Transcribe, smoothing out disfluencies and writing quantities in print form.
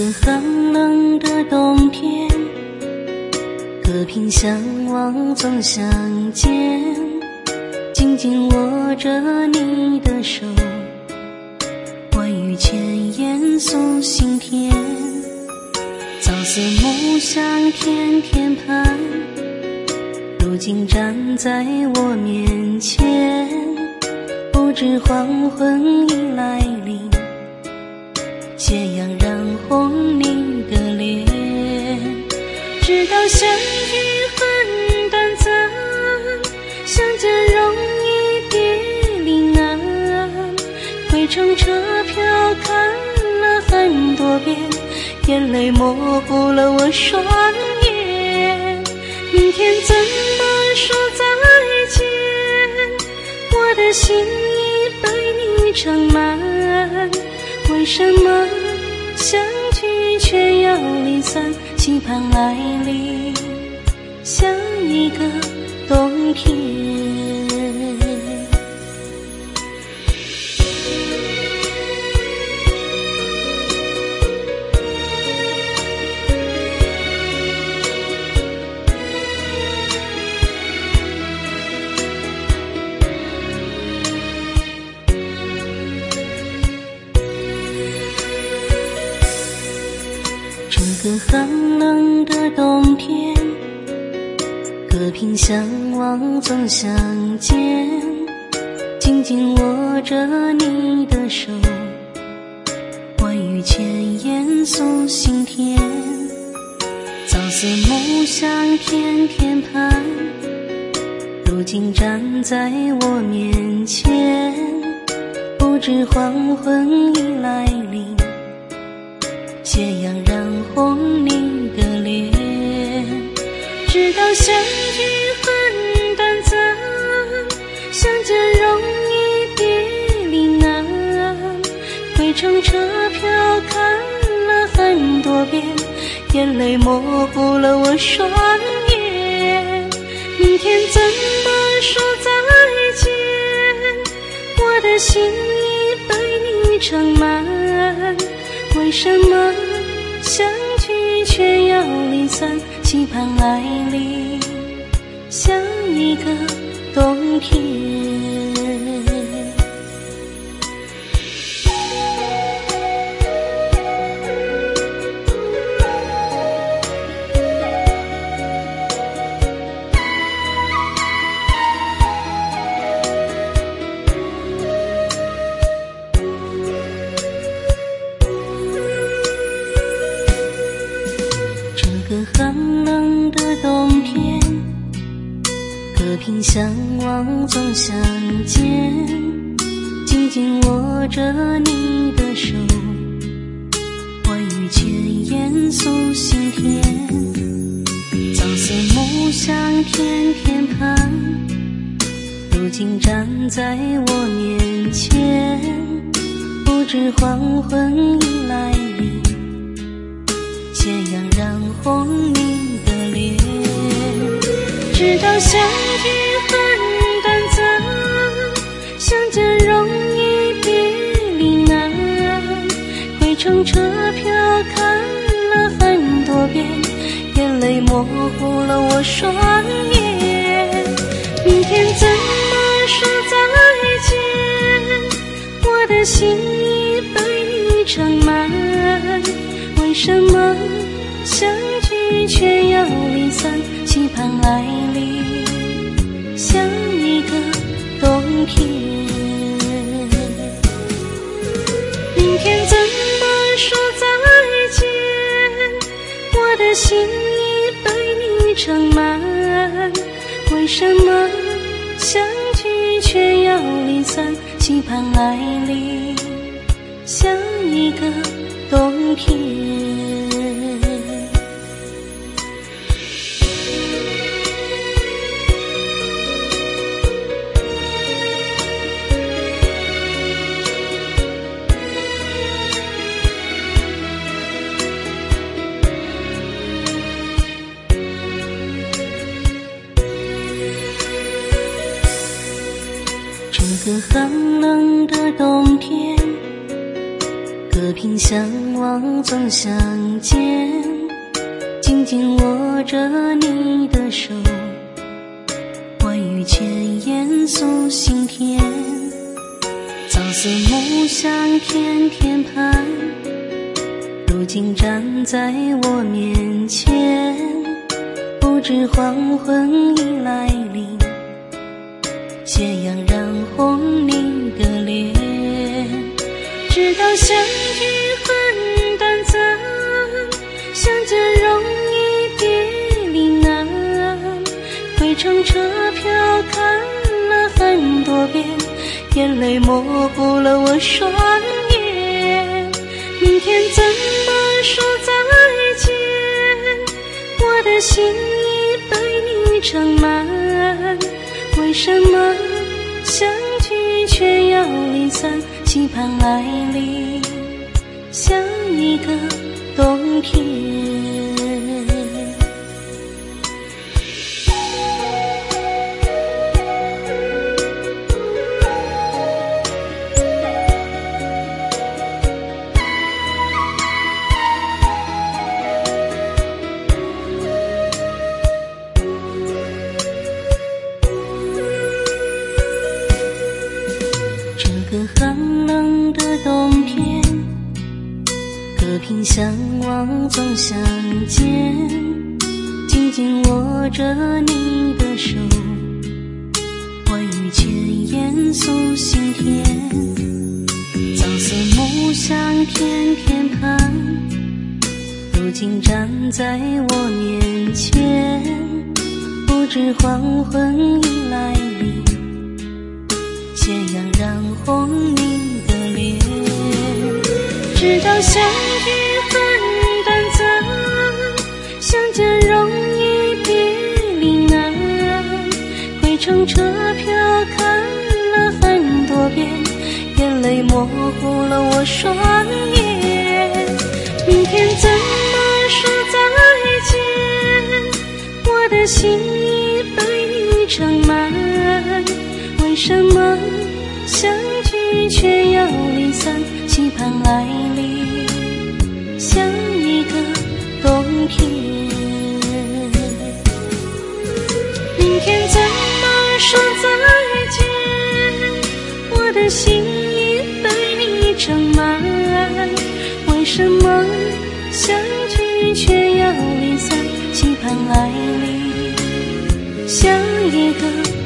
个寒冷的冬天，隔屏相望总相见，紧紧握着你的手，万语千言诉心田。朝思暮想天天盼，如今站在我面前，不知黄昏已来临，斜阳染红你的脸。知道相遇很短暂，相见容易别离难，回程车票看了很多遍，眼泪模糊了我双眼。明天怎么说再见？我的心已被你盛满，为什么相聚却要离散？期盼来临像一个冬天。这个寒冷的冬天，隔屏相望总相见，紧紧握着你的手，万语千言诉心田。朝思暮想天天盼，如今站在我面前，不知黄昏已来临，斜阳染红你的脸。知道相遇很短暂，相见容易别离难，回程车票看了很多遍，眼泪模糊了我双眼。明天怎么说再见？我的心已被你盛满，为什么相聚却要离散？期盼来临像一个冬天。这个寒冷的冬天，隔屏相望总相见，紧紧握着你的手，万语千言诉心田。朝思暮想天天盼，如今站在我面前，不知黄昏已来临，斜阳染红你的脸。知道相遇很短暂，相见容易别离难，回程车票看了很多遍，眼泪模糊了我双眼。明天怎么说再见？我的心已被你盛满，为什么相聚却要离散？期盼来临像一个冬天。明天怎么说再见？我的心已被你盛满，为什么相聚却要离散？期盼来临像一个冬天。这个寒冷的冬天，隔隔屏相望总相见，紧紧握着你的手，万语千言诉心田，朝思暮想天天盼，如今站在我面前，不知黄昏已来临，斜阳染红你的脸，知道相遇很短暂，相见容易别离难，回程车票看了很多遍，眼泪模糊了我双眼，明天怎么说再见，我的心已被你盛满，为什么相聚却要离散，期盼爱里像一个冬天。这个寒冷的冬天，隔屏相望总相见，紧紧握着你的手，万语千言诉心田，朝思暮想天天盼，如今站在我面前，不知黄昏已来临，斜阳染红你的脸，知道相遇很短暂，相见容易别离难，回程车票看了很多遍，眼泪模糊了我双眼，明天怎么说再见，我的心已被你盛满，为什么相聚却要离散，期盼爱里像一个冬天，明天怎么说再见，我的心已被你盛满，为什么相聚却要离散，期盼爱里像一个